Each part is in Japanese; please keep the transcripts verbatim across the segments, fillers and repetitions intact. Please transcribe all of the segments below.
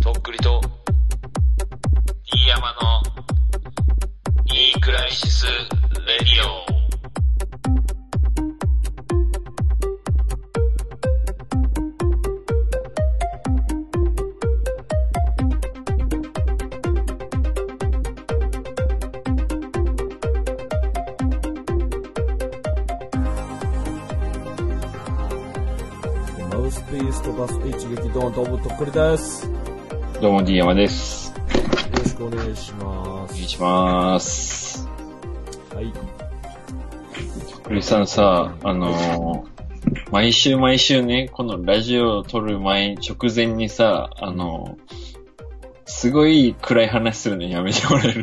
とっくりと、飯山の、いいクライシス・レディオ。 マウスピースとバス一撃ドンとぶとっくりです。 どうも D 山です。 よろしくお願いします。 お願いします。 はい。 とっくりさんさ、あのー、毎週毎週ね、このラジオを撮る前、直前にさ、あのー、すごい暗い話するのやめてもらえる。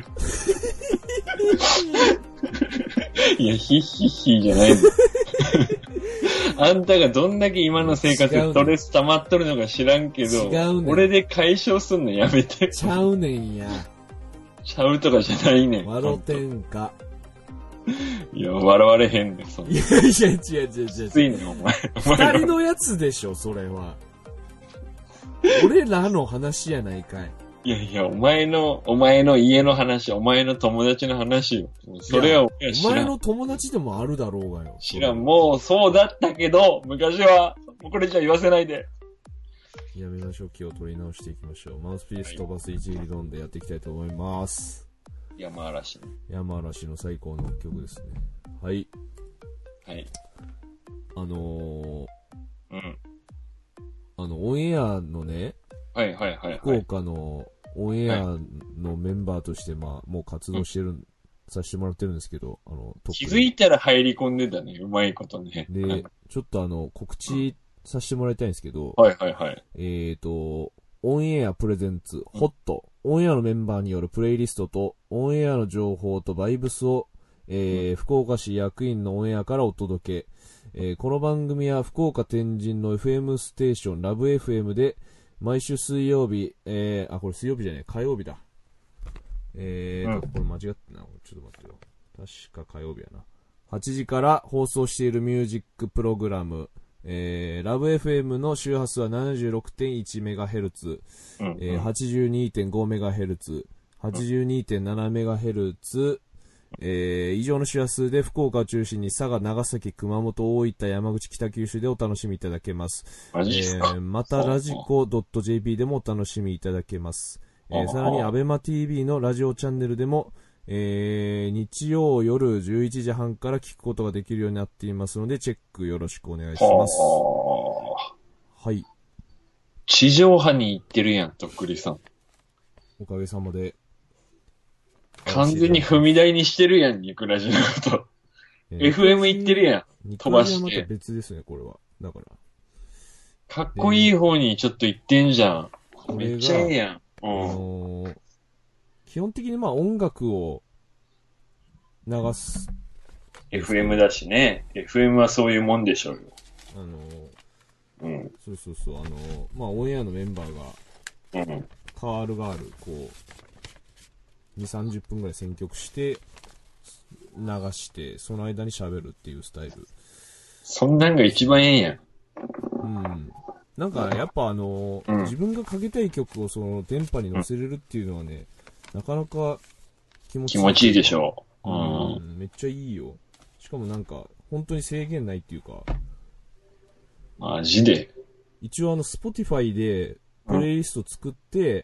いや、ヒッヒッヒじゃないの。あんたがどんだけ今の生活でストレス溜まっとるのか知らんけど、 違うねん。 俺で解消すんのやめて。 ちゃうねんや。 ちゃうとかじゃないねん。 笑てんか。 いや、笑われへんねん、そんな。いやいや、違う違う違う違う。 きついねん、お前。 二人のやつでしょ、それは。俺らの話やないかい。 いやいや、お前の、お前の家の話、お前の友達の話よ。それは俺は知らん。 お前の友達でもあるだろうがよ。 知らん。もうそうだったけど、昔は、もうこれじゃ言わせないで。 やめましょう。気を取り直していきましょう。マウスピース飛ばす一撃ドンでやっていきたいと思います。 山嵐。 山嵐の最高の曲ですね。はい。 はい。 あのー、 うん。 あの、オンエアのね、 はいはいはい、はい。 福岡のオンエアのメンバーとして、まあ、もう活動してる、うん、させてもらってるんですけど、あの、 気づいたら入り込んでたね。うまいことね。 で、ちょっとあの、告知させてもらいたいんですけど、 はいはいはい。 えっと、オンエアプレゼンツ、ホット、オンエアのメンバーによるプレイリストと、オンエアの情報とバイブスを、えーうん、福岡市役員のオンエアからお届け、えー、この番組は福岡天神の エフエム ステーション、ラブ エフエム で、毎週水曜日、えー、あ、これ水曜日じゃねえ、火曜日だ。えーと、うん、これ間違ってな。ちょっと待ってよ。確か火曜日やな。はちじから放送しているミュージックプログラム、えー、ラブ エフエム の周波数は ななじゅうろくてんいちメガヘルツ、うんうんえー、はちじゅうにてんごメガヘルツ、はちじゅうにてんななメガヘルツ、えー、以上の周波数で福岡を中心に佐賀、長崎、熊本、大分、山口、北九州でお楽しみいただけます。 マジですか？ えー、またラジコ .jp でもお楽しみいただけます。えー、さらにアベマ ティービー のラジオチャンネルでも、えー、日曜夜じゅういちじはんから聞くことができるようになっていますので、チェックよろしくお願いします。はい。 地上波に行ってるやん、とっくりさん。 おかげさまで。 完全に踏み台にしてるやん、ニクラジのこと。えー、エフエム 行ってるやん。飛ばして。 ニクラジはまた別ですね、これは。だから。 かっこいい方にちょっと行ってんじゃん。めっちゃええやん。うん。あのー、基本的にまあ音楽を流す。 エフエム だしね。エフエム はそういうもんでしょうよ。 あのー、うん。 そうそうそう。あのー、まあオンエアのメンバーが、うん。カールガール、こう、に、さんじゅっぷんぐらい選曲して、流して、その間に喋るっていうスタイル。 そんなんが一番ええんやん。 うん。なんか、やっぱあの、うん、自分がかけたい曲をその電波に乗せれるっていうのはね、うん、なかなか気持ちいい。 気持ちいいでしょう。 うん。うん、めっちゃいいよ。しかもなんか、本当に制限ないっていうか。 マジで？ 一応あの、Spotify でプレイリスト作って、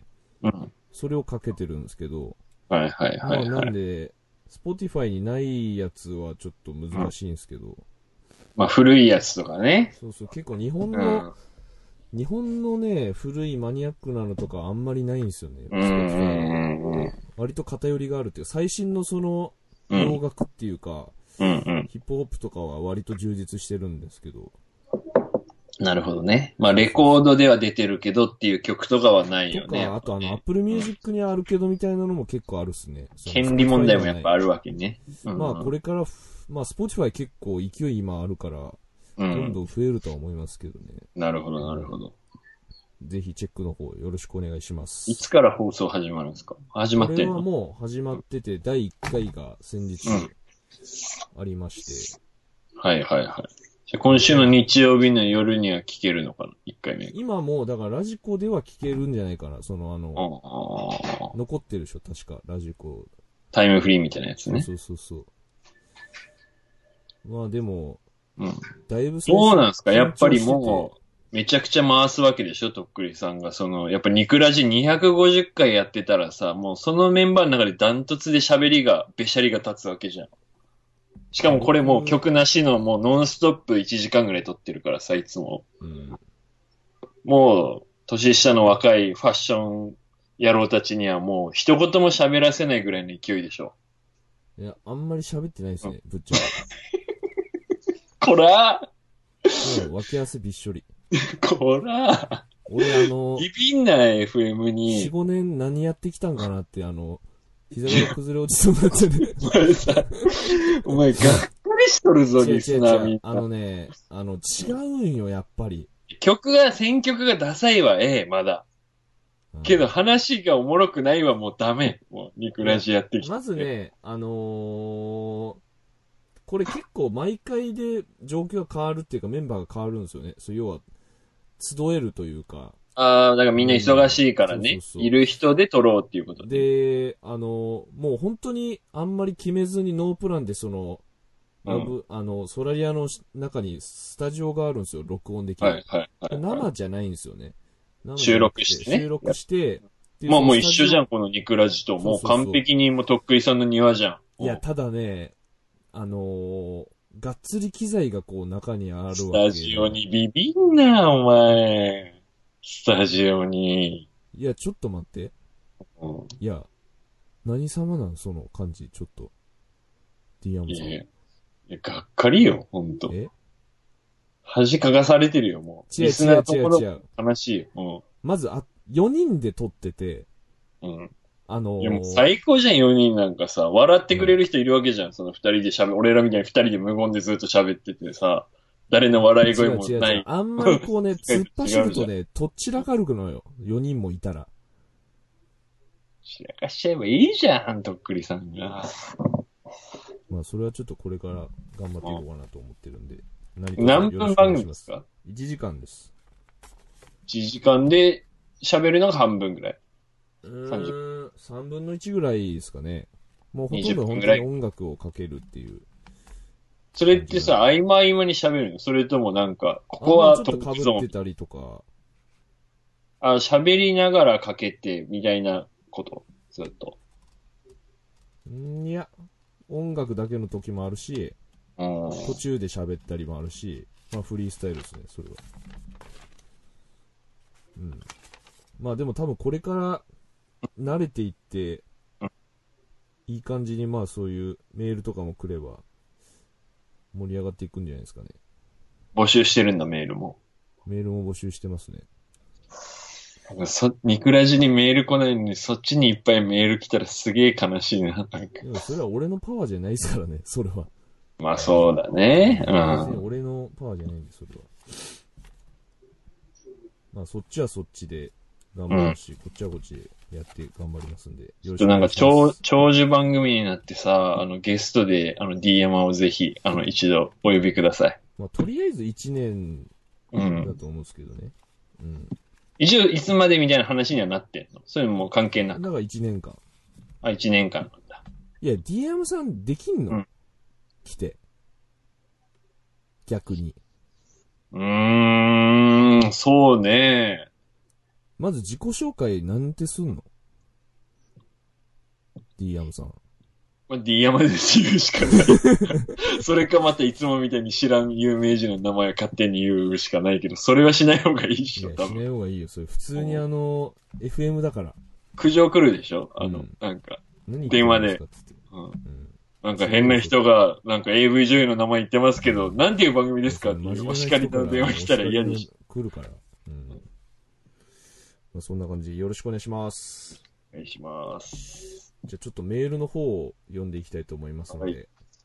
うん。 それをかけてるんですけど、 はいはいはい、はい。 まあ、なんで、Spotify にないやつはちょっと難しいんですけど、うん、 まあ古いやつとかね。 そうそう、結構日本の、うん、日本のね、古いマニアックなのとかあんまりないんですよね。 うんうんうん、 割と偏りがあるっていうか、最新のその、洋楽っていうか、 うんうん、 ヒップホップとかは割と充実してるんですけど。 なるほどね。まあレコードでは出てるけどっていう曲とかはないよね。 とか、あとあの、Apple Music にあるけどみたいなのも結構あるっすね。 権利問題もやっぱあるわけね。 うんうん、まあこれから、まあ Spotify 結構勢い今あるから、どんどん増えるとは思いますけどね。 うん、なるほどなるほど。 ぜひチェックの方よろしくお願いします。 いつから放送始まるんですか？始まってんの？ これはもう始まってて、だいいっかいが先日ありまして。 うん、はいはいはい。 じゃ今週の日曜日の夜には聞けるのかな、いっかいめ。 今もう、だからラジコでは聞けるんじゃないかな。そのあの、 あ残ってるでしょ、確か、ラジコ。 タイムフリーみたいなやつね。 そうそうそうそう。まあでも、 うん。 だいぶそうなんですか、やっぱり緊張もう、めちゃくちゃ回すわけでしょ、とっくりさんが。その、やっぱニクラジにひゃくごじゅっかいやってたらさ、もうそのメンバーの中でダントツで喋りが、べしゃりが立つわけじゃん。しかもこれもう曲なしのもうノンストップいちじかんぐらい撮ってるからさ、いつも。 うん、 もう、年下の若いファッション野郎たちにはもう一言も喋らせないぐらいの勢いでしょ。 いや、あんまり喋ってないですね、ぶっちゃけ。 こらーもう脇汗びっしょり。 こら俺あの、 ビビんない エフエム に。 よん、ごねん何やってきたんかなって、あの、膝が崩れ落ちそうになってる。 お前さ、お前がっかりしとるぞ、リスナーみんな。 あのね、あの、違うんよ、やっぱり。 曲が、選曲がダサいはええ、まだ。けど話がおもろくないはもうダメ。もう、ニクラジやってきて。 まずね、あのー、これ結構毎回で状況が変わるっていうかメンバーが変わるんですよね。そう要は、集えるというか。 ああ、だからみんな忙しいからね。 そうそうそういる人で撮ろうっていうことで。で、あのー、もう本当にあんまり決めずにノープランでその、ラブ、うん、あの、ソラリアの中にスタジオがあるんですよ、録音できる。 はいはいはい、はい、 生じゃないんですよね。 収録してね。 収録して、 まあもう一緒じゃん、このニクラジと。もう完璧にもうとっくりさんの庭じゃん。 いや、ただね、あのー、がっつり機材がこう中にあるわけ。 スタジオにビビんな、お前。スタジオに。 いや、ちょっと待って。うん、いや、何様なんその感じ、ちょっと。ディアムさん。 いや、いやがっかりよ、ほんと。 え恥かかされてるよ、もう。 違う違う違う違う。 話よ。うん。 まず、あ、よにんで撮ってて、 うん。 あのー、 いやもう最高じゃん、よにんなんかさ。笑ってくれる人いるわけじゃん、うん、そのふたりで喋、俺らみたいにふたりで無言でずっと喋っててさ、誰の笑い声もない。違う違う違うあんまりこうね、突っ走るとね、とっちらかるのよ。よにんもいたら。 散らかしちゃえばいいじゃん、とっくりさんが。 まあ、それはちょっとこれから頑張っていこうかなと思ってるんで。 何分番組ですか ? いち 時間です。 いちじかんで喋るのが半分ぐらい。 うーん、さんぶんのいちぐらいですかね。もうほとんど本当に音楽をかけるっていう。 それってさ、合間合間に喋るのそれともなんか、ここはトークゾーン。ちょっと被ってたりとか。 あ、喋りながらかけて、みたいなことずっと。 んいや、音楽だけの時もあるし、途中で喋ったりもあるし、まあフリースタイルですね、それは。うん。まあでも多分これから慣れていって、いい感じにまあそういうメールとかも来れば盛り上がっていくんじゃないですかね。 募集してるんだ、メールも。 メールも募集してますね。 そ、ニクラジにメール来ないのに、そっちにいっぱいメール来たらすげえ悲しいな、なんか。いや、それは俺のパワーじゃないですからね、それは。 まあそうだね。うん。 俺のパワーじゃないんで、それは。まあそっちはそっちで頑張るし、うん、こっちはこっちでやって頑張りますんで。 よろしくお願いします。なんか長、長寿番組になってさ、あのゲストで、あの ディーエム をぜひ、あの一度お呼びください。 まあとりあえずいちねんだと思うんですけどね。うん。うん、 一応いつまでみたいな話にはなってんの？そういうのも関係なく。 だからいちねんかん。 あ、いちねんかんなんだ。 いや、ディーエム さんできんの？うん、来て。逆に。 うーん、そうね。 まず自己紹介なんてすんの？ ディーエム さん。 まあ、ディーエム です言うしかない。それかまたいつもみたいに知らん有名人の名前を勝手に言うしかないけど、それはしない方がいいっしょ、 多分。しない方がいいよ。それ普通にあの、エフエム だから。 苦情来るでしょあの、うん、なんか、電話で。うんうん、なんか変な人が、なんか エーブイ 女優の名前言ってますけど、なんていう番組ですかっていうお叱りの電話来たら嫌でしょ。 来るから。うん。まあ、そんな感じでよろしくお願いします。 お願いします。 じゃあちょっとメールの方を読んでいきたいと思いますので、はい、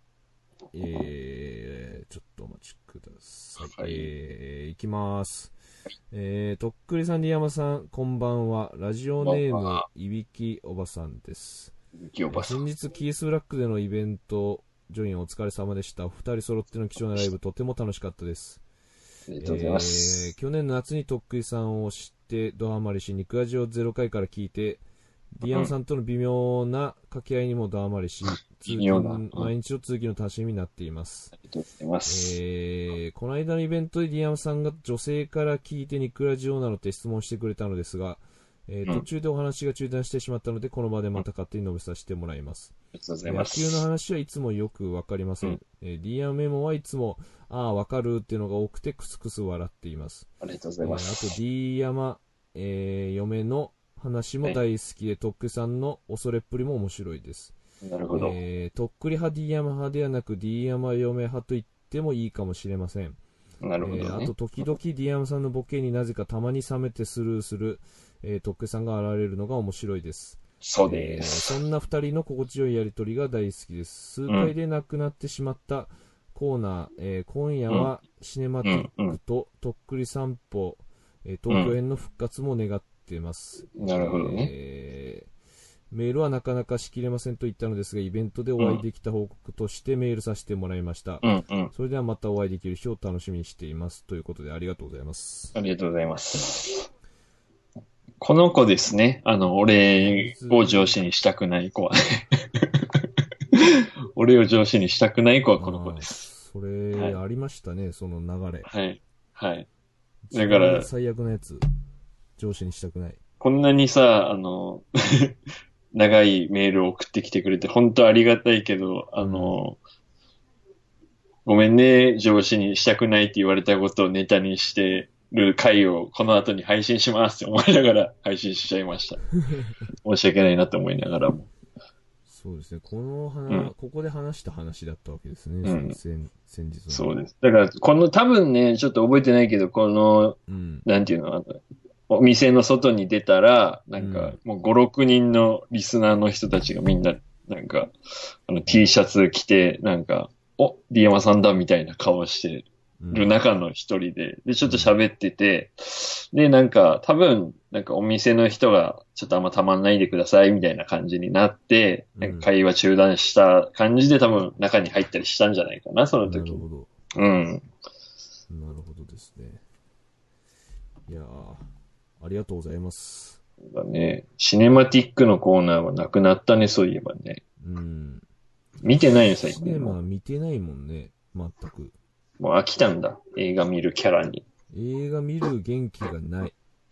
えー、ちょっとお待ちください。はい、えー、いきます。えー、とっくりさん、リヤマさん、こんばんは。ラジオネーム、いびきおばさんです。 いびきおばさん。 先日、キースブラックでのイベントジョインお疲れ様でした。お二人揃っての貴重なライブとても楽しかったです。 ありがとうございます。 えー、去年の夏にとっくりさんを知ってドハマりし、ニクラジオゼロ回から聞いて、ディアムさんとの微妙な掛け合いにもドハマりし、通勤、毎日の通勤の楽しみになっています。 ありがとうございます。 えー、この間のイベントでディアムさんが女性から聞いてニクラジオなのって質問してくれたのですが、えー、途中でお話が中断してしまったので、この場でまた勝手に述べさせてもらいます。 ありがとうございます。 野球の話はいつもよくわかりません。うん、えー、ディアムメモはいつも、ああ、わかるっていうのが多くてクスクス笑っています。 ありがとうございます。 えー、あと、ディアマ、えー、嫁の話も大好きで、はい、とっくりさんの恐れっぷりも面白いです。 なるほど。 えー、とっくり派、ディアマ派ではなく、ディアマ嫁派と言ってもいいかもしれません。 なるほど、ね。 えー、あと、時々ディアムさんのボケになぜかたまに冷めてスルーする、えー、とっくりさんが現れるのが面白いです。 そうです。 えー、そんな二人の心地よいやりとりが大好きです。数回でなくなってしまったコーナー、えー、今夜はシネマティックととっくり散歩、えー、東京編の復活も願っています。 なるほどね。 えーメールはなかなかしきれませんと言ったのですが、イベントでお会いできた報告としてメールさせてもらいました。 うんうん、 それではまたお会いできる日を楽しみにしています。ということでありがとうございます。 ありがとうございます。この子ですね。あの、俺を上司にしたくない子はね。俺を上司にしたくない子はこの子です。 それ、ありましたね、はい、その流れ。 はい。はい。だから、 最悪なやつ、上司にしたくない。 こんなにさ、あの、長いメールを送ってきてくれて、本当ありがたいけど、あの、うん、ごめんね、上司にしたくないって言われたことをネタにしてる回をこの後に配信しますって思いながら配信しちゃいました。申し訳ないなと思いながらも。 そうですね、この話、うん、ここで話した話だったわけですね、うん、先, 先日の。 そうです。だから、この多分ね、ちょっと覚えてないけど、この、うん、なんていうの、あのお店の外に出たら、なんか、もうご、ろくにんのリスナーの人たちがみんな、なんか、あの T シャツ着て、なんか、お、ディアマさんだみたいな顔してる中の一人で、で、ちょっと喋ってて、で、なんか、多分、なんかお店の人が、ちょっとあんまたまんないでくださいみたいな感じになって、なんか会話中断した感じで多分中に入ったりしたんじゃないかな、その時。なるほど。うん。 なるほどですね。いやー。ありがとうございます。 だね。シネマティックのコーナーはなくなったね、そういえばね。 うん。 見てないよ、最近。 シネマ見てないもんね、全く。 もう飽きたんだ、映画見るキャラに。 映画見る元気がない。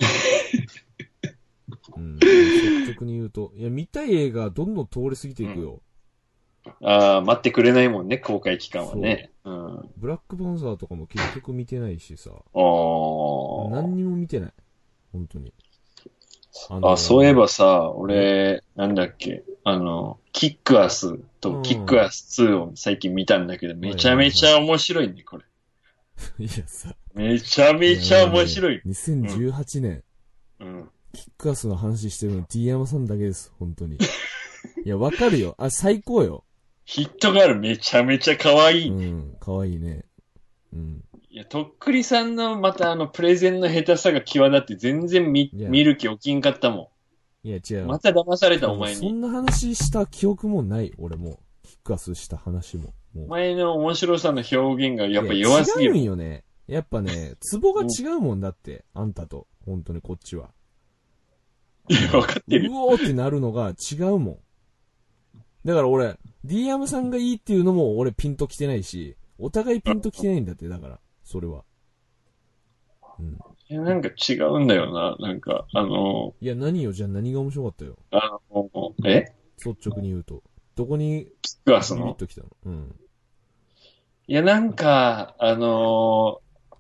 うん。率直に言うと。いや、見たい映画どんどん通り過ぎていくよ。 うん、ああ、待ってくれないもんね、公開期間はね。うん。 ブラックパンサーとかも結局見てないしさ。ああ。 何にも見てない。本当に。 あ, あ、そういえばさ、俺、なんだっけ、あの、キックアスとキックアスツーを最近見たんだけど、めちゃめちゃ面白いね、これ。 いやさ。 めちゃめちゃ面白い。いにせんじゅうはちねん、うん。キックアスの話してるの T 山さんだけです、本当に。いや、わかるよ。あ、最高よ。 ヒットガールめちゃめちゃ可愛い。 うん、可愛いね。うん。 いや、とっくりさんのまたあの、プレゼンの下手さが際立って全然見、見る気起きんかったもん。いや、違う。 また騙されたお前に。 そんな話した記憶もない、俺も。キックアスした話も。もうお前の面白さの表現がやっぱ弱すぎる。 違うんよね。やっぱね、ツボが違うもんだって、あんたと。本当にこっちは。 いや、わかってる。 うおーってなるのが違うもん。だから俺、ディーエム さんがいいっていうのも俺ピンと来てないし、お互いピンと来てないんだって、だから。それは。 うん。いや、なんか違うんだよな。なんか、あのー。いや、何よ、じゃあ何が面白かったよ。 あのー、え率直に言うと。どこに、 キックアスのビビッときたの？うん。 いや、なんか、あの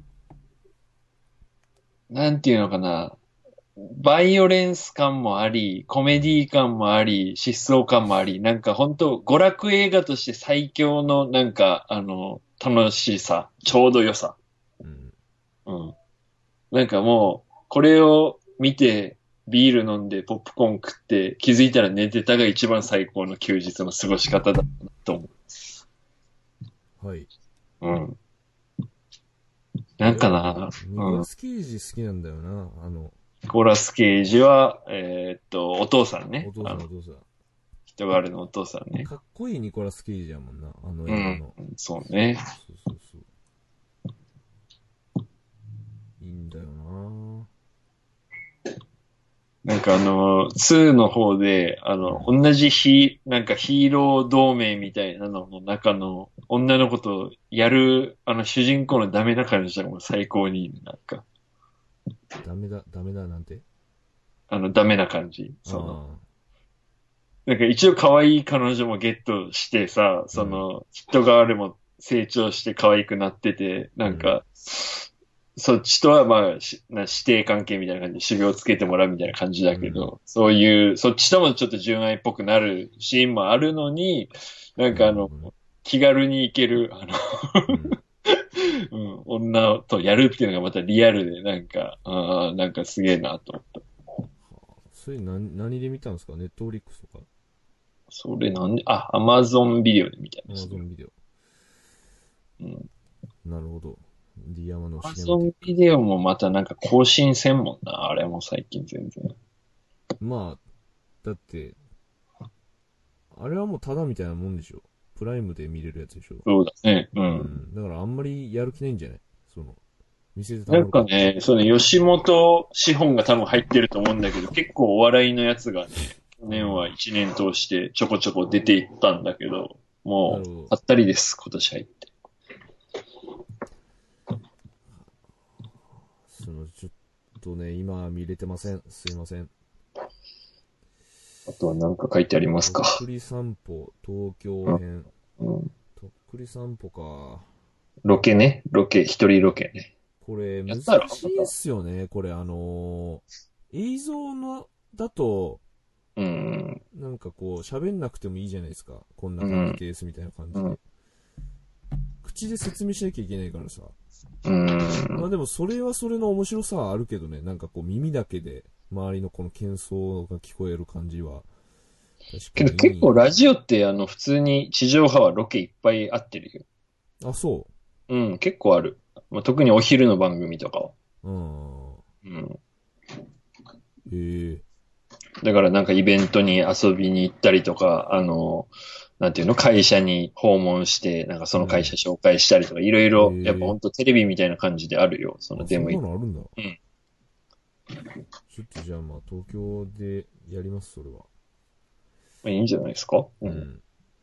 ー、なんていうのかな。バイオレンス感もあり、コメディ感もあり、疾走感もあり、なんか本当娯楽映画として最強の、なんか、あの、楽しさ、ちょうど良さ。うん。うん。なんかもう、これを見て、ビール飲んで、ポップコーン食って、気づいたら寝てたが一番最高の休日の過ごし方だなと思う。はい。 うん。なんかな、 ニコラス・ケイジ好きなんだよな、あの。 ニコラス・ケイジは、えー、っと、お父さんね。 お父さん、お父さん。 人があるのお父さんね。 かっこいいニコラス・ケイジやもんな、あの映う画の。 ん。そうね。 そうそうそう。いいんだよな。 なんかあの、ツーの方で、あの、同じヒー、なんかヒーロー同盟みたいなのの中の女の子とやる、あの主人公のダメな感じがもう最高にいい、なんか。 ダメだ、ダメだなんて。 あの、ダメな感じ。その、 あなんか一応可愛い彼女もゲットしてさ、その、人側でも成長して可愛くなってて、なんか、そっちとはまあ、しな師弟関係みたいな感じで修行をつけてもらうみたいな感じだけど、 うんそういう、そっちともちょっと純愛っぽくなるシーンもあるのに、なんかあの、 うん気軽に行ける、あーうんの、うん、女とやるっていうのがまたリアルで、なんか、あーなんかすげえなと思った。 それ何、何で見たんですか？ネットフリックスとかそれなんで、あ、アマゾンビデオで見たんアマですね。 ゾンビデオ。 うんなるほど。ディアマのアマシネマティッゾンビデオもまたなんか更新せんもんな、あれも最近全然。 ク。まあ、だって、あれはもうタダみたいなもんでしょ。プライムで見れるやつでしょ。 そうだね。う。 うんん。だからあんまりやる気ないんじゃない？その、店でたなんまるかね、その吉本資本が多分入ってると思うんだけど、結構お笑いのやつがね、去年は一年通してちょこちょこ出ていったんだけど、もなるほどう、あったりです、今年入って。 その、ちょっとね、今見れてません。すいません。 あとは何か書いてありますか。 とっくり散歩、東京編。 うん、 とっくり散歩か。 ロケね、ロケ、一人ロケね。 これ、難やったらしいっすよね。これ、あのー映像の、だと、 うん、 なんかこう、喋んなくてもいいじゃないですか。こんな感じです、みたいな感じで。 うん口で説明しなきゃいけないからさ。 うん、 まあでも、それはそれの面白さはあるけどね。なんかこう、耳だけで、周りのこの喧騒が聞こえる感じは。 けど確かに結構ラジオってあの普通に地上波はロケいっぱいあってるよ。 あ、そうん、結構ある。まあ、特にお昼の番組とかは。 う。うん。 うん。 へえ。 だからなんかイベントに遊びに行ったりとか、あの、なんていうの、会社に訪問して、なんかその会社紹介したりとか、いろいろ、 へえやっぱほんとテレビみたいな感じであるよ。そのあ、そんデモい。 なのあるんだ。 うん。 ちょっとじゃあまあ、東京でやります、それは。 まあ、いいんじゃないですか。う。 うんん。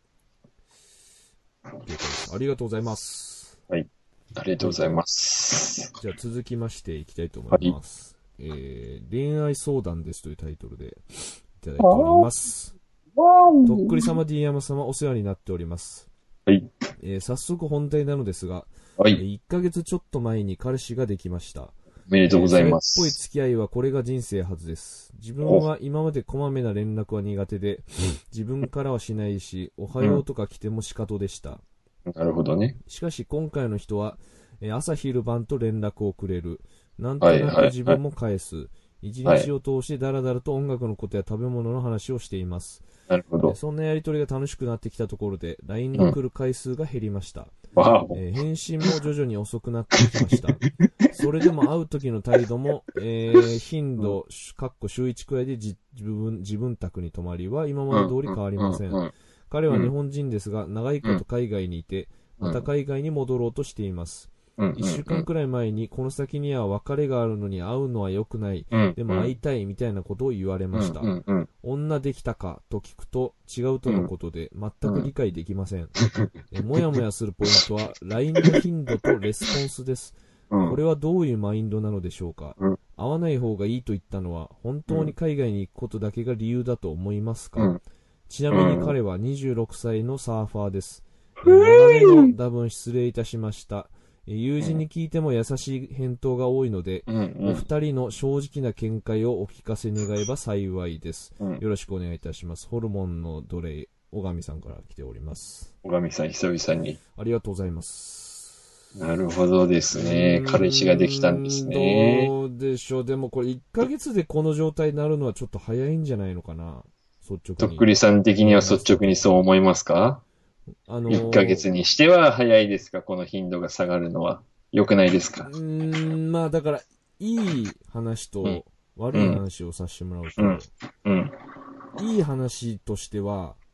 了解です。ありがとうございます。 ありがとうございます。 じゃあ続きましていきたいと思います。えー、恋愛相談ですというタイトルでいただいております。とっくり様 ディーエム 様お世話になっております。 はい。 えー早速本題なのですが、えーはい。 いっかげつちょっと前に彼氏ができました。 おめでとうございまえーそれっぽいす。 付き合いはこれが人生初です。自分は今までこまめな連絡は苦手で、自分からはしないし、おはようとか来ても仕方でした。 なるほどね。 しかし今回の人は、えー朝昼晩と連絡をくれる。なんとなく自分も返す。一日を通してダラダラと音楽のことや食べ物の話をしています。 なるほど。 そんなやりとりが楽しくなってきたところで ライン の来る回数が減りました。 わお。 えー返信も徐々に遅くなってきました。それでも会う時の態度も、えー頻度、かっこ週いちくらいで自分自分宅に泊まりは今まで通り変わりません。 うんうんうん彼は日本人ですが、長いこと海外にいて、また海外に戻ろうとしています。 うん一週間くらい前に、この先には別れがあるのに会うのは良くない。 うんでも会いたいみたいなことを言われましたう。んうん女できたかと聞くと違うとのことで全く理解できません。えもやもやするポイントは ライン の頻度とレスポンスです。 うんこれはどういうマインドなのでしょうか。 うん会わない方がいいと言ったのは本当に海外に行くことだけが理由だと思いますか。 うんちなみに彼はにじゅうろくさいのサーファーです。え長めの多分失礼いたしました。え友人に聞いても優しい返答が多いので、 うんうんお二人の正直な見解をお聞かせ願えば幸いです。 うんよろしくお願いいたします。ホルモンの奴隷、小上さんから来ております。 小上さん、久々に。 ありがとうございます。 なるほどですね。彼氏ができたんですね。 どうでしょう。でもこれいっかげつでこの状態になるのはちょっと早いんじゃないのかな。率直に。 とっくりさん的には率直にそう思いますか？ あのー、 いっかげつにしては早いですか？この頻度が下がるのは。良くないですか？ うーん、まあだから、いい話うんと悪い話をさせてもらうと、 うんうん。 いい話としては、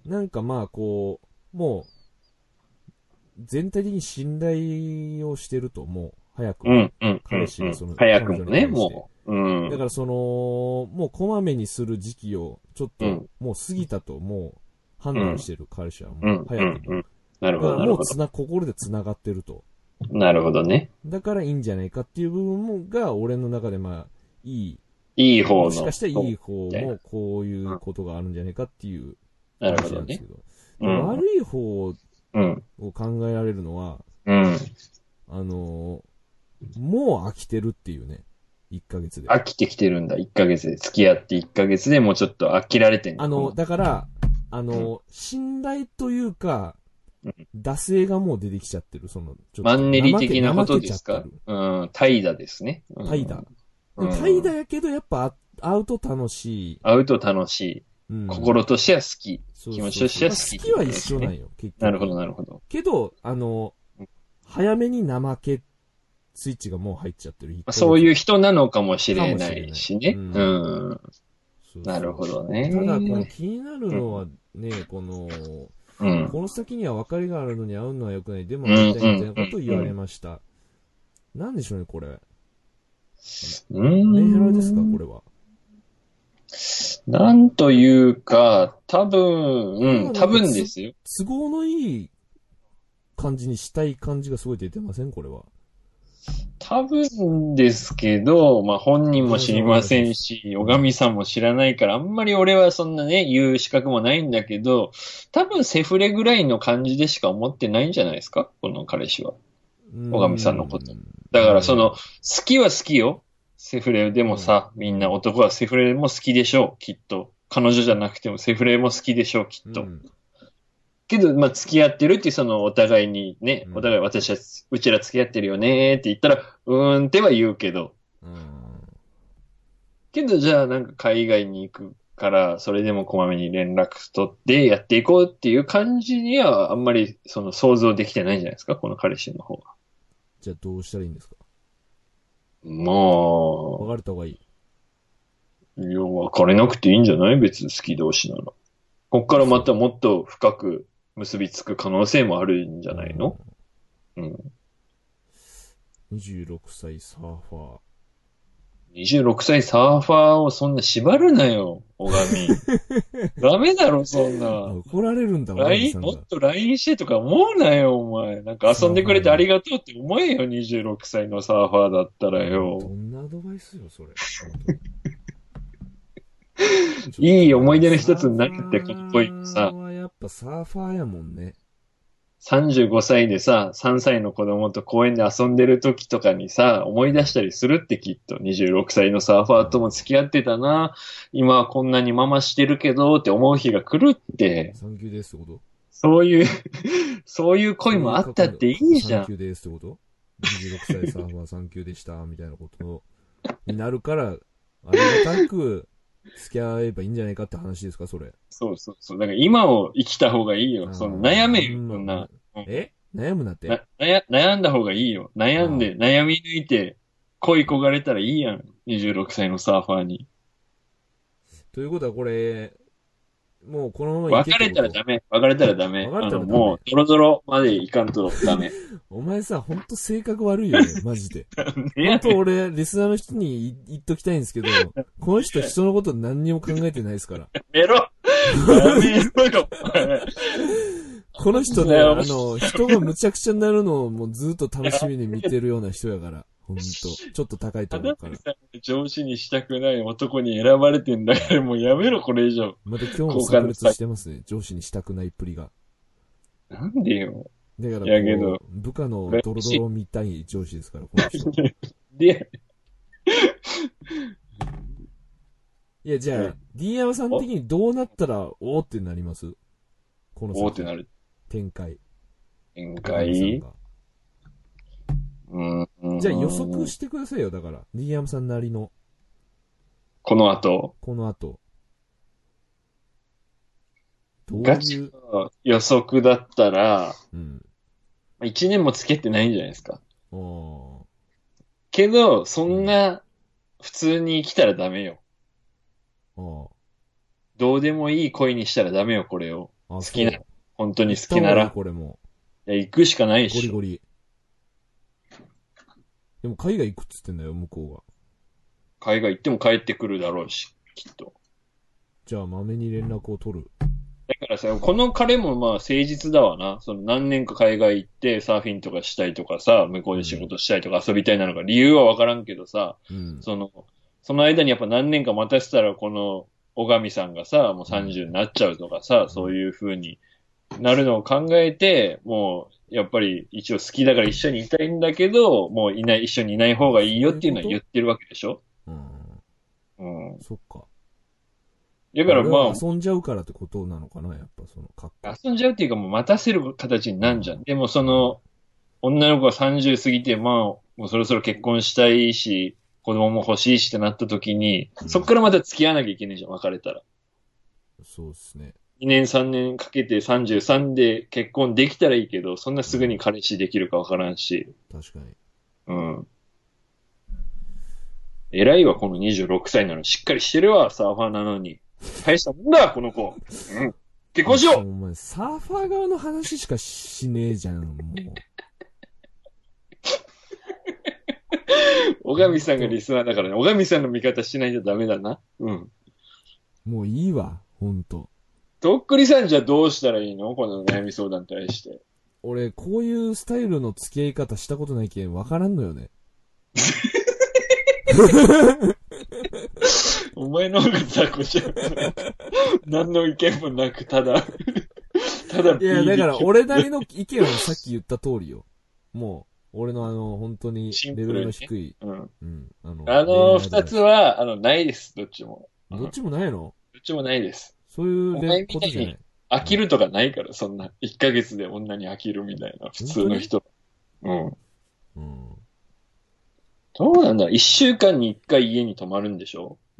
なんかまあこう、もう、全体的に信頼をしてると、もう、早く。 うん、うん、 彼氏がその、 早くもね、 彼女に対してもう。うん。 だからその、もうこまめにする時期を、ちょっと、 うんもう過ぎたと、もう、判断してる、彼氏はもう、 うん、 早くも。 うん、うん。なるほど、 だからなるほど。 もうつな、心で繋がってると。 なるほどね。 だからいいんじゃないかっていう部分もが、俺の中でまあ、いい。 いい方の。 もしかしたらいい方も、こういうことがあるんじゃないかっていう話なんですけど。 うん、 悪い方を考えられるのは、 うん。 あのー、もう飽きてるっていうね。いっかげつで。 飽きてきてるんだ。いっかげつで。付き合っていっかげつでもうちょっと飽きられてんの。 あの、だから、あの、信頼というか、惰性がもう出てきちゃってる。その、ちょっとマンネリ的なことですか？ 怠けちゃってる。 うん、怠惰ですね。うん、 怠惰。 うん怠惰やけど、やっぱ、会うと楽しい。 会うと楽しい。うん、心としては好き。 そうそうそう、 気持ちとしては好き、 好きは一緒なんよ、結局。 なるほど、なるほど。 けど、あの、早めに怠け、スイッチがもう入っちゃってる。 そういう人なのかもしれないしね。うん。うん、 そうそう、 なるほどね。 ただ、この気になるのはね、うん、この、うん、この先には別れがあるのに会うのは良くない。でも会いたいみたいなことを言われました。うん、なんでしょうね、これ。 うん。 メンヘラですか、これは。 なんというか、多分、うん、多分ですよ。 都合のいい感じにしたい感じがすごい出てません、これは。 多分ですけど、まあ本人も知りませんし、小上さんも知らないから、あんまり俺はそんなね、言う資格もないんだけど、多分セフレぐらいの感じでしか思ってないんじゃないですか、この彼氏は。小上さんのこと。だからその、好きは好きよ。セフレでもさ、みんな男はセフレも好きでしょう、きっと。彼女じゃなくてもセフレも好きでしょう、きっと。うん、けど、まあ、付き合ってるっていう、その、お互いにね、うん、お互い私は、うちら付き合ってるよねって言ったら、うーんっては言うけど。うん、けど、じゃあ、なんか海外に行くから、それでもこまめに連絡取ってやっていこうっていう感じには、あんまり、その、想像できてないんじゃないですか、この彼氏の方が。 じゃあ、どうしたらいいんですか？ もう。 別れた方がいい。 いや、別れなくていいんじゃない？別に好き同士なら。こっからまたもっと深く結びつく可能性もあるんじゃないの？うん。 にじゅうろくさいサーファー。 にじゅうろくさいサーファーをそんな縛るなよ、小上。ダメだろ、そんな。 怒られるんだ、 ライン、もっと ライン してとか思うなよ、お前。なんか遊んでくれてありがとうって思えよ、にじゅうろくさいのサーファーだったらよ。 どんなアドバイスよ、それ。 いい思い出の一つになるって、この恋もさ。 はやっぱサーファーやもんね。 さんじゅうごさいでさ、さんさいの子供と公園で遊んでる時とかにさ、思い出したりするってきっと。にじゅうろくさいのサーファーとも付き合ってたな。今はこんなにママしてるけどって思う日が来るって。 サンキューですってこと？ そういう、そういう恋もあったっていいじゃん。 サンキューですってこと？ にじゅうろく 歳サーファーサンキューでしたみたいなことになるから、ありがたく付き合えばいいんじゃないかって話ですか、それ。 そうそうそう。だから今を生きた方がいいよ。その悩めよ、そんな。 え悩むなって。 な悩悩んだ方がいいよ。悩んで、悩み抜いて、恋焦がれたらいいやん。にじゅうろくさいのサーファーに。 ということはこれ、もうこのまま別れたらダメ。別れたらダメ。別れたらダメ。もう、ドロドロまでいかんとダメ。 お前さ、ほんと性格悪いよね、マジで。ほんと俺、リスナーの人に言っときたいんですけど、この人人のこと何にも考えてないですから。 やめろやめろよこの人ね、あの、人がむちゃくちゃになるのをもうずっと楽しみに見てるような人やから。ほんと。ちょっと高いと思うから。 上司にしたくない男に選ばれてんだからもうやめろ、これ以上。 また今日も炸裂してますね。上司にしたくないっぷりが。 なんでよ。 だから、こう、部下のドロドロみたい上司ですから、この人。 で、 いや、じゃあ、D 山さん的にどうなったら、おーってなりますこのおーってなる。 展開。 展開うんじゃあ予測してくださいよ、だから。D 山さんなりの。 この後。 この後。どういうガチの予測だったら、 うん。 一年もつけてないんじゃないですか。 あけど、そんな、普通に生きたらダメよ。 あ。 どうでもいい恋にしたらダメよ、これを。 あ、 好きなそう、 本当に好きな行った方がいいら。 これも。 いや、行くしかないし。 ゴリゴリ。でも海外行くっつってんだよ、向こうが。 海外行っても帰ってくるだろうし、きっと。 じゃあ、まめに連絡を取る。 だからさ、この彼もまあ誠実だわな。その何年か海外行ってサーフィンとかしたいとかさ、向こうで仕事したいとか遊びたいなのか、理由はわからんけどさ、 うん。 その、その間にやっぱ何年か待たせたらこの小上さんがさ、もうさんじゅうになっちゃうとかさ、そういう風になるのを考えて、もう、やっぱり一応好きだから一緒にいたいんだけど、もういない、一緒にいない方がいいよっていうのは言ってるわけでしょ？ うん。 うん。 そっか。 だからまあ、 遊んじゃうからってことなのかな、やっぱその、かっこ。 遊んじゃうっていうかもう待たせる形になんじゃん。でもその、女の子がさんじゅう過ぎて、まあ、もうそろそろ結婚したいし、子供も欲しいしってなった時に、 うんそっからまた付き合わなきゃいけないじゃん、別れたら。 そうですね。 にねんさんねんかけてさんじゅうさんで結婚できたらいいけど、そんなすぐに彼氏できるかわからんし。 確かに。 うん。偉いわ、このにじゅうろくさいなの。しっかりしてるわ、サーファーなのに。大したもんだ、この子。うん。結婚しよう。 お前、サーファー側の話しかしねえじゃん、もう。 小上さんがリスナーだからね。小上さんの味方しないとダメだな。うん。 もういいわ、ほんと。 とっくりさんじゃどうしたらいいのこの悩み相談に対して。 俺、こういうスタイルの付き合い方したことないけん、わからんのよね。 お前の方が雑魚じゃん。何の意見もなく、ただ、ただ、 いや、だから俺なりの意見はさっき言った通りよ。もう、俺のあの、本当にレベルの低い。 うん。 うん。あの、 あの、二つは、あの、ないです、どっちも。 どっちもないの？ どっちもないです。 そういうレことじゃない。 飽きるとかないから、そんな。一ヶ月で女に飽きるみたいな、普通の人。うん。 うん。 どうなんだ一週間に一回家に泊まるんでしょ？ うん。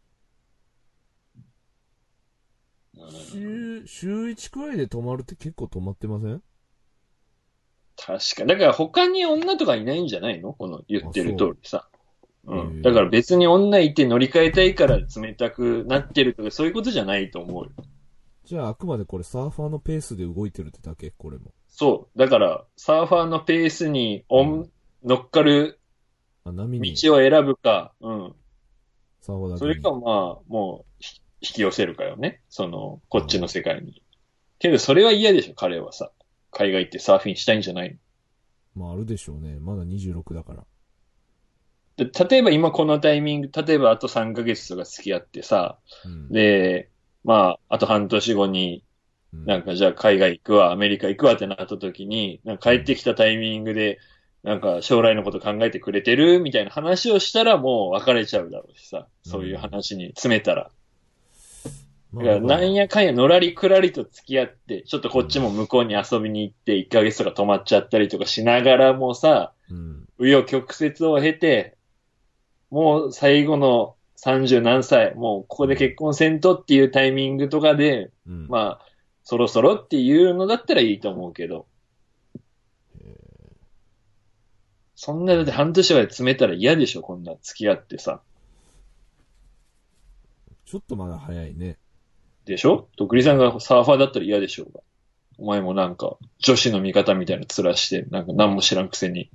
週、週一くらいで泊まるって結構泊まってません？ 確か。だから他に女とかいないんじゃないのこの言ってる通りさ。う。 うん。 だから別に女いて乗り換えたいから冷たくなってるとかそういうことじゃないと思うよ。 じゃああくまでこれサーファーのペースで動いてるってだけこれも。 そう。だからサーファーのペースにおん、うん、乗っかるあ、波に道を選ぶか、うん。 サーファーだけそれかまあ、もう引き寄せるかよね。その、こっちの世界に。けどそれは嫌でしょ、彼はさ。海外行ってサーフィンしたいんじゃないの？ まああるでしょうね。まだにじゅうろくだから。 で例えば今このタイミング、例えばあとさんかげつとか付き合ってさ、うん、で、まあ、あと半年後に、なんかじゃあ海外行くわ、アメリカ行くわってなった時に、なんか帰ってきたタイミングで、なんか将来のこと考えてくれてるみたいな話をしたらもう別れちゃうだろうしさ、そういう話に詰めたら。だからなんやかんやのらりくらりと付き合って、ちょっとこっちも向こうに遊びに行っていっかげつとか泊まっちゃったりとかしながらもさ、紆、うん、余曲折を経て、もう最後のさんじゅうなんさい、もうここで結婚せんとっていうタイミングとかで、うん、まあ、そろそろっていうのだったらいいと思うけど。そんなだって半年まで詰めたら嫌でしょ、こんな付き合ってさ。 ちょっとまだ早いね。 でしょ？とくりさんがサーファーだったら嫌でしょうが。お前もなんか、女子の味方みたいな面して、なんか何も知らんくせに。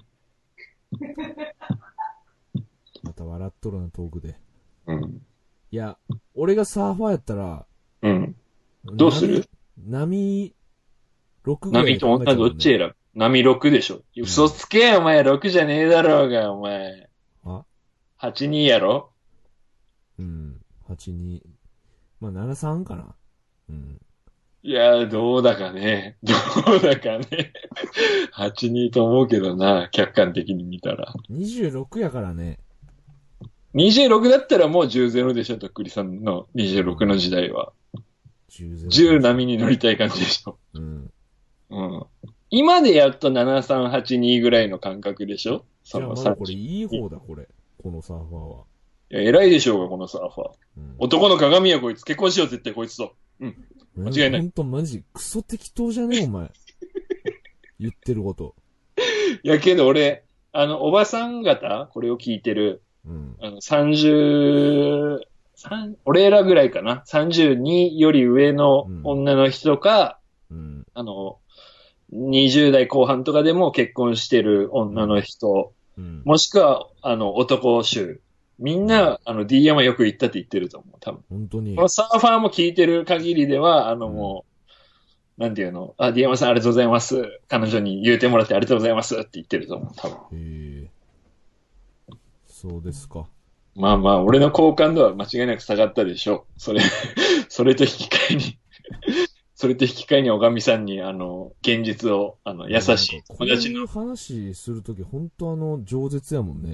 また笑っとるな、トークで。 うん。 いや、俺がサーファーやったら、 うん。どうする？ 波、ろくぐらい、 ね。波と女どっち選ぶ？波ろくでしょ。うん、嘘つけ、お前ろくじゃねえだろうが、お前。 あ ? はちに やろ？ うん、はちに。まあ、ななさんかな。うん。 いや、どうだかね。どうだかね。はちにと思うけどな、客観的に見たら。 にじゅうろくやからね。 にじゅうろくだったらもうじゅうゼロでしょ、とっくりさんのにじゅうろくの時代は。じゅうゼロ。じゅう波に乗りたい感じでしょ。 うん。 うん。今でやっとななさんはちにぐらいの感覚でしょ？ じゃあまだこれいい方だ、これ。このサーファーは。 いや、偉いでしょうが、このサーファー。うん、男の鏡やこいつ。結婚しよう、絶対こいつと。うん。間違いない。 ほんとマジ、クソ適当じゃねえ、お前。言ってること。 いや、けど俺、あの、おばさん方、これを聞いてる、うん、あの、さんじゅう三俺らぐらいかな。さんじゅうにより上の女の人か、 うん。 あの、にじゅう代後半とかでも結婚してる女の人、 うん。 もしくは、あの、男衆。みんな、あの、ディー 山よく行ったって言ってると思う、多分。 本当にこ。のサーファーも聞いてる限りでは、あの、 うんもう、なんていうの、あ、ディー 山さんありがとうございます。彼女に言うてもらってありがとうございますって言ってると思う、多分。 へえ。そうですか。 まあまあ、俺の好感度は間違いなく下がったでしょう。それ、それと引き換えに、それと引き換えに小上さんに、あの、現実を、あの、優しい友達の。 こういう話するとき、本当あの、饒舌やもんね。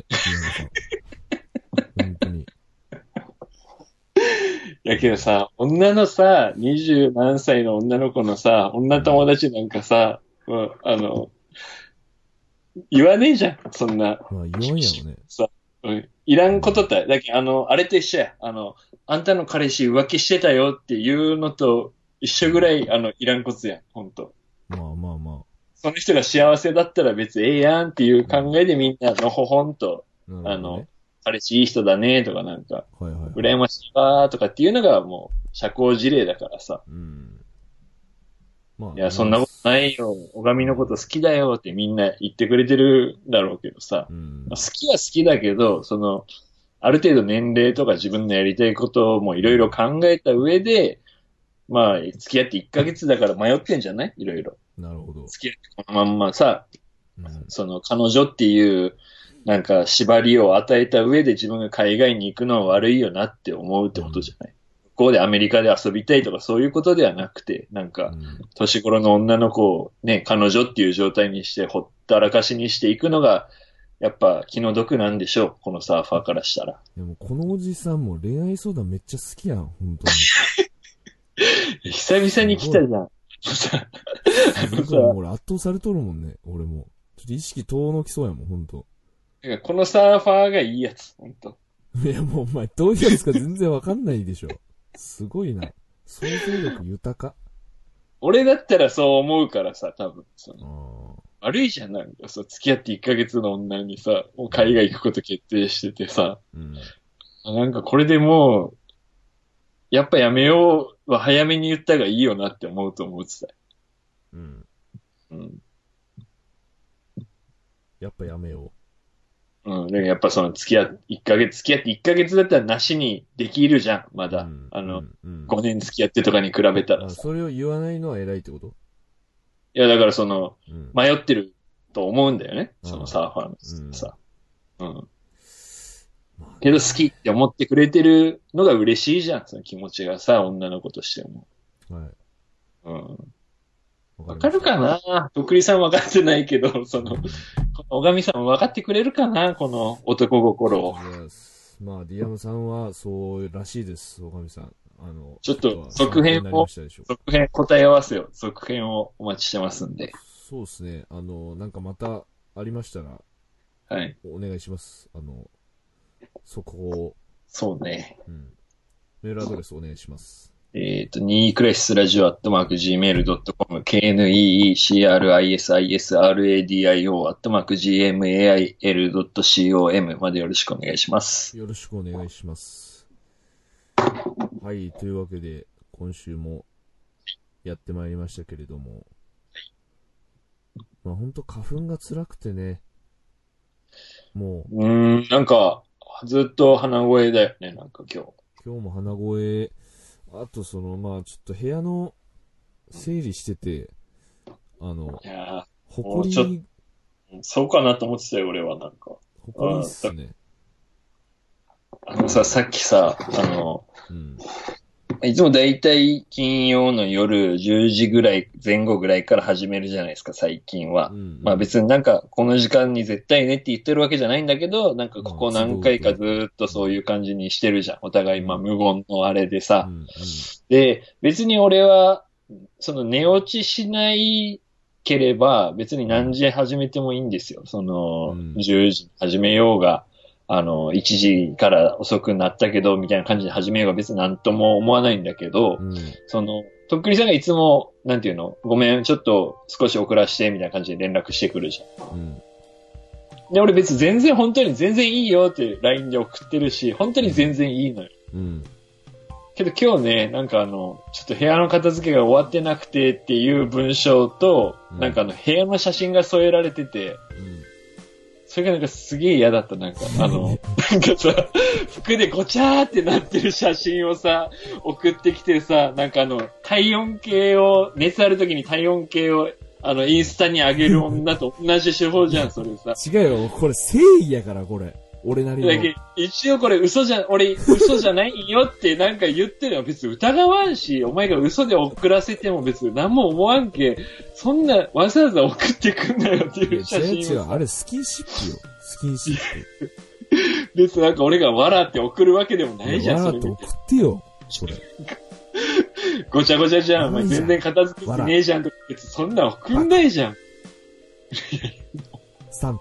本当に。 やけどさ、女のさ、二十何歳の女の子のさ、女友達なんかさ、もうあの、言わねえじゃん、そんな。 まあ言わんやろね。 さ、うんいらんことって、だけどあの、あれと一緒や。あの、あんたの彼氏浮気してたよっていうのと一緒ぐらい、あの、いらんことやん、ほんと。 まあまあまその人が幸せだったら別にええやんっていう考えでみんなのほほんと、 あ。なあるほどねの、彼氏いい人だねとかなんか、 はいはいはい。 羨ましいわとかっていうのがもう社交辞令だからさ。 うん。まあ。 いや、そんなことないよ。小上のこと好きだよってみんな言ってくれてるだろうけどさ。 うん。 好きは好きだけど、その、ある程度年齢とか自分のやりたいこともいろいろ考えた上で、まあ、付き合っていっかげつだから迷ってんじゃないいろいろ。 なるほど。 付き合ってこのまんまさ、 うん。 その彼女っていう、なんか縛りを与えた上で自分が海外に行くのは悪いよなって思うってことじゃない。ここでアメリカで遊びたいとかそういうことではなくて、なんか、年頃の女の子をね、彼女っていう状態にしてほったらかしにしていくのが、やっぱ気の毒なんでしょう。このサーファーからしたら。 でもこのおじさんも恋愛相談めっちゃ好きやん、本当に。 久々に来たじゃん。さ僕も俺圧倒されとるもんね、俺も。ちょっと意識遠のきそうやもん、本当。 このサーファーがいいやつ、本当。 いやもうお前どういうやつか全然わかんないでしょ。すごいな。想像力豊か。 俺だったらそう思うからさ、多分。そあの悪いじゃん、なんかさ、付き合っていっかげつの女にさ、もう海外行くこと決定しててさ、 うん。 なんかこれでもう、やっぱやめようは早めに言った方がいいよなって思うと思ってたよ。 うん。 うん。 やっぱやめようん。でもやっぱその付き合っていっかげつ、付き合っていっかげつだったらなしにできるじゃん、まう。 だ。 うん、 あの、 うんうんごねん付き合ってとかに比べたらあ、 さ。 それを言わないのは偉いってこと？ いや、だからその、 うん。 迷ってると思うんだよね。 うんそのサーファーの人さ。うん。 まあけど好きって思ってくれてるのが嬉しいじゃん、その気持ちがさ、女の子としても。 はい。 うん。わわかるかなとっくりさん分かってないけど、その、この小上さん分かってくれるかなこの男心を。 まあ、ディアムさんはそうらしいです、おかみさん。あの、 ちょっと続編を、続編答え合わせを、続編をお待ちしてますんで。 そうですね。あの、なんかまたありましたら、 はい。 お願いします。あの、そこを。 そうね。 うん。メールアドレスお願いします。 えっと、ニークライシスラジオアットマーク ジーメールドットコム、ケーエヌイーイーシーアールアイエスアイエスアールエーディーアイオー アットマーク ジーエムエーアイエルドットコム までよろしくお願いします。 よろしくお願いします。はい、というわけで、今週もやってまいりましたけれども、まあ本当花粉が辛くてね、もう。うーん、なんか、ずっと鼻声だよね、なんか今日。 今日も鼻声、あとその、まあちょっと部屋の整理してて、あの、 いやほこり、 そうかなと思ってたよ、俺はなんか。 ほこりっすね。 あのさ、さっきさ、あの、 うん、 いつもだいたい金曜の夜じゅうじぐらい、前後ぐらいから始めるじゃないですか、最近は。 うんうん、 まあ別になんか、この時間に絶対ねって言ってるわけじゃないんだけど、なんかここ何回かずーっとそういう感じにしてるじゃん。お互い、まあ無言のあれでさ。 うんうん、 で、別に俺は、その寝落ちしないければ、別に何時始めてもいいんですよ。その、じゅうじ始めようが。あの、いちじから遅くなったけど、みたいな感じで始めようが別になんとも思わないんだけど、 うん、 その、とっくりさんがいつも、なんていうの、ごめん、ちょっと少し遅らして、みたいな感じで連絡してくるじゃん。うん、で、俺別に全然本当に全然いいよって ライン で送ってるし、本当に全然いいのよ。うん、 けど今日ね、なんかあの、ちょっと部屋の片付けが終わってなくてっていう文章と、 うんなんかあの、部屋の写真が添えられてて、 うん。 それがなんかすげえ嫌だった、なんか、あの、なんかさ、服でごちゃーってなってる写真をさ、送ってきてさ、なんかあの、体温計を、熱ある時に体温計を、あの、インスタに上げる女と同じ手法じゃん、それさ。 違うよ、これ誠意やから、これ。俺なりの。 だけど一応これ嘘じゃ、俺嘘じゃないよってなんか言ってるのは別に疑わんし、お前が嘘で送らせても別に何も思わんけ、そんなわざわざ送ってくんなよっていやいう写真を。 違う違う、あれスキンシップよ。スキンシッ別になんか俺が笑って送るわけでもなプ。 いじゃん、それ笑って送ってよ、それ。 ごちゃごちゃじゃん、お前ないじゃん全然片付けてねえじゃんとか、別にそんな送んないじゃん。 スタンプ。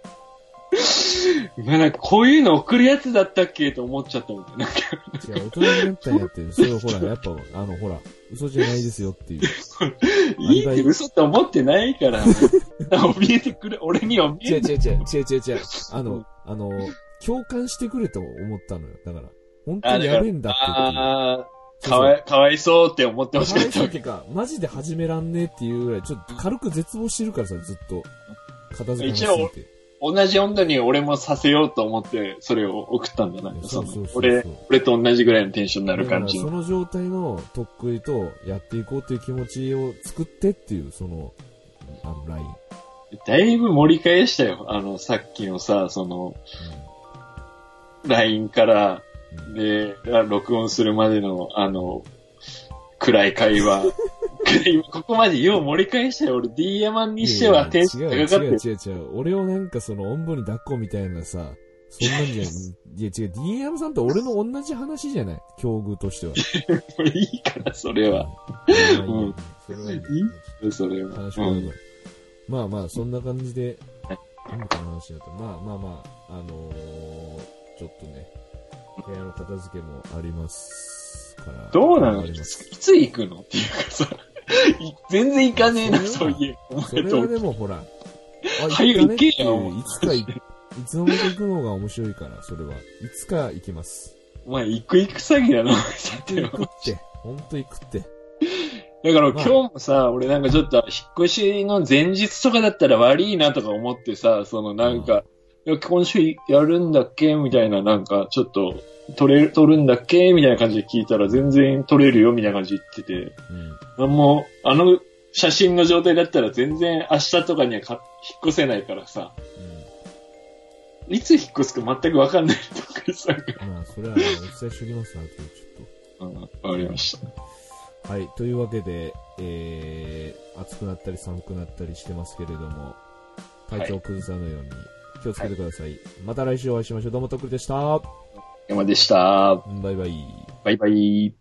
まあなんかこういうの送るやつだったっけと思っちゃったもんね。なんか違う、大人になったんやって、それほら、やっぱ、あの、ほら、嘘じゃないですよっていう。 いいって嘘って思ってないから、怯えてくれ、俺には見違うえて違う違う、違う違う違う。あの、あの、共感してくれと思ったのよ。だから、本当にやべえんだってっていう。 あーかわい、かわいそうって思ってほしかわいかったわけ。 そうっていうか、マジで始めらんねえっていうぐらい、ちょっと軽く絶望してるからさ、ずっと。片付けなすぎて。 同じ温度に俺もさせようと思って、それを送ったんだな。 そうそうそうそう俺、俺と同じぐらいのテンションになる感じだからその状態のとっくりとやっていこうっていう気持ちを作ってっていう、その、あの、ライン。 だいぶ盛り返したよ。あの、さっきのさ、その、ライン から、 うんで、録音するまでの、あの、暗い会話。ここまでよう盛り返したよ。俺 ディーエム にしてはテンション高かったよ。 違う違う違う違う。俺をなんかその、おんぶに抱っこみたいなさ、そんなんじゃ、いや違う、ディーエム さんと俺の同じ話じゃない。境遇としては。 これいいかな、それは。 うん。 うんそれはいい。 いいそれは。 話は、うんまあまあ、そんな感じで、何かの話だと、まあまあまあ、あのー、ちょっとね、部屋の片付けもありますから。 どうなのいありますつ行くのっていうかさ、い全然行かねえな、そういえ。 それはでもほら、あ、 早く行ったねって行けよいういつかい、いつの間にか行くのが面白いから、それは。いつか行きます。 お前、行く行く詐欺だな、さて行くは。 って。ほんと行くって。 だから今日もさ、俺なんかちょっと引っ越しの前日とかだったら悪いなとか思ってさ、そのなんか、いや今週やるんだっけみたいな、なんかちょっと、取れる、取るんだっけみたいな感じで聞いたら全然取れるよみたいな感じで言ってて、 うん。 もう、あの写真の状態だったら全然明日とかにはか引っ越せないからさ、いつ引っ越すか全くわかんないとかさ、 うん。まあ、それはね、お伝えしておきますな、とちょっうん、わかりました。 と。はい。というわけで、えー、暑くなったり寒くなったりしてますけれども、体調を崩さないように気をつけてください。また来週お会いしましょう。どうもとっくりでした。 山でした。 バイバイ。 バイバイ。